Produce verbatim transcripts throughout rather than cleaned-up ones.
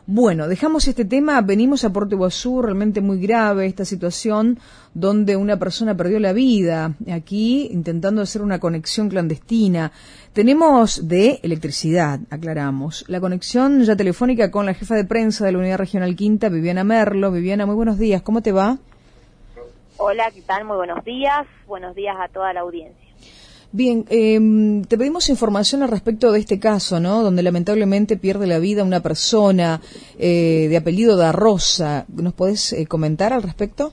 Bueno, dejamos este tema, venimos a Puerto Iguazú, realmente muy grave esta situación donde una persona perdió la vida, aquí intentando hacer una conexión clandestina. Tenemos de electricidad, aclaramos, la conexión ya telefónica con la jefa de prensa de la Unidad Regional Quinta, Viviana Merlo. Viviana, muy buenos días, ¿cómo te va? Hola, ¿qué tal? Muy buenos días, buenos días a toda la audiencia. Bien, eh, te pedimos información al respecto de este caso, ¿no? Donde lamentablemente pierde la vida una persona eh, de apellido Da Rosa. ¿Nos podés eh, comentar al respecto?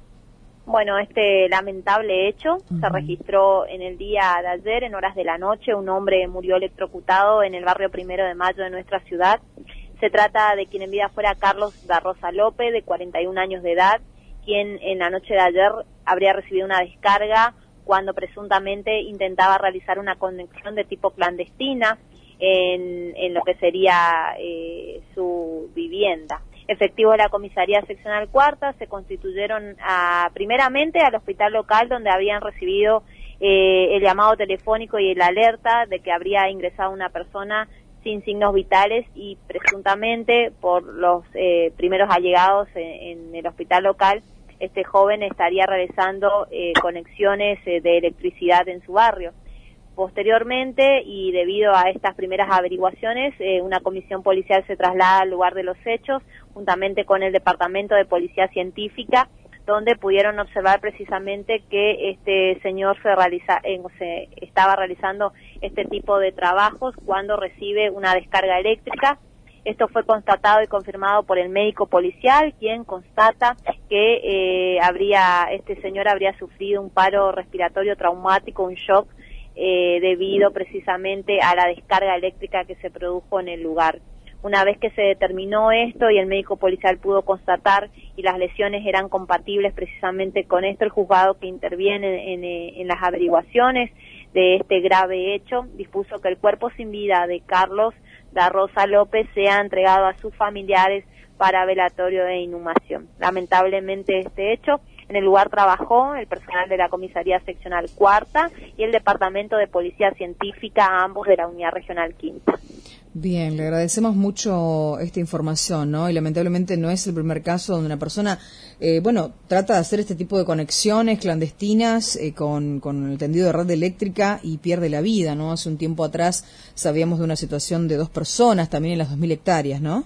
Bueno, este lamentable hecho Uh-huh. se registró en el día de ayer, en horas de la noche. Un hombre murió electrocutado en el barrio Primero de Mayo de nuestra ciudad. Se trata de quien en vida fuera Carlos Da Rosa López, de cuarenta y un años de edad, quien en la noche de ayer habría recibido una descarga cuando presuntamente intentaba realizar una conexión de tipo clandestina en, en lo que sería eh, su vivienda. Efectivos de la Comisaría Seccional Cuarta se constituyeron a, primeramente al hospital local, donde habían recibido eh, el llamado telefónico y el alerta de que habría ingresado una persona sin signos vitales, y presuntamente por los eh, primeros allegados en, en el hospital local, este joven estaría realizando eh, conexiones eh, de electricidad en su barrio. Posteriormente, y debido a estas primeras averiguaciones, eh, una comisión policial se traslada al lugar de los hechos, juntamente con el Departamento de Policía Científica, donde pudieron observar precisamente que este señor se, realiza, eh, se estaba realizando este tipo de trabajos cuando recibe una descarga eléctrica. Esto fue constatado y confirmado por el médico policial, quien constata que eh, habría este señor habría sufrido un paro respiratorio traumático, un shock, eh, debido precisamente a la descarga eléctrica que se produjo en el lugar. Una vez que se determinó esto y el médico policial pudo constatar y las lesiones eran compatibles precisamente con esto, el juzgado que interviene en, en, en las averiguaciones de este grave hecho dispuso que el cuerpo sin vida de Carlos Da Rosa López sea entregado a sus familiares para velatorio e inhumación. Lamentablemente este hecho, en el lugar trabajó el personal de la Comisaría Seccional Cuarta y el Departamento de Policía Científica, ambos de la Unidad Regional Quinta. Bien, le agradecemos mucho esta información, ¿no? Y lamentablemente no es el primer caso donde una persona, eh, bueno, trata de hacer este tipo de conexiones clandestinas eh, con, con el tendido de red eléctrica y pierde la vida, ¿no? Hace un tiempo atrás sabíamos de una situación de dos personas también en las dos mil hectáreas, ¿no?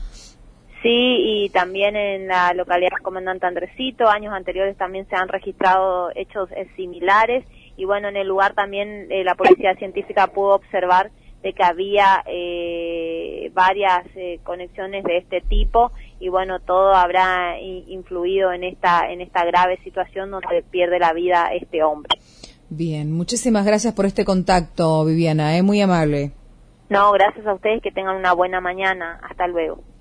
Sí, y también en la localidad Comandante Andresito, años anteriores también se han registrado hechos eh, similares, y bueno, en el lugar también eh, la Policía Científica pudo observar de que había eh, varias eh, conexiones de este tipo, y bueno, todo habrá influido en esta en esta grave situación donde pierde la vida este hombre. Bien, muchísimas gracias por este contacto, Viviana, ¿eh? Muy amable. No, gracias a ustedes, que tengan una buena mañana. Hasta luego.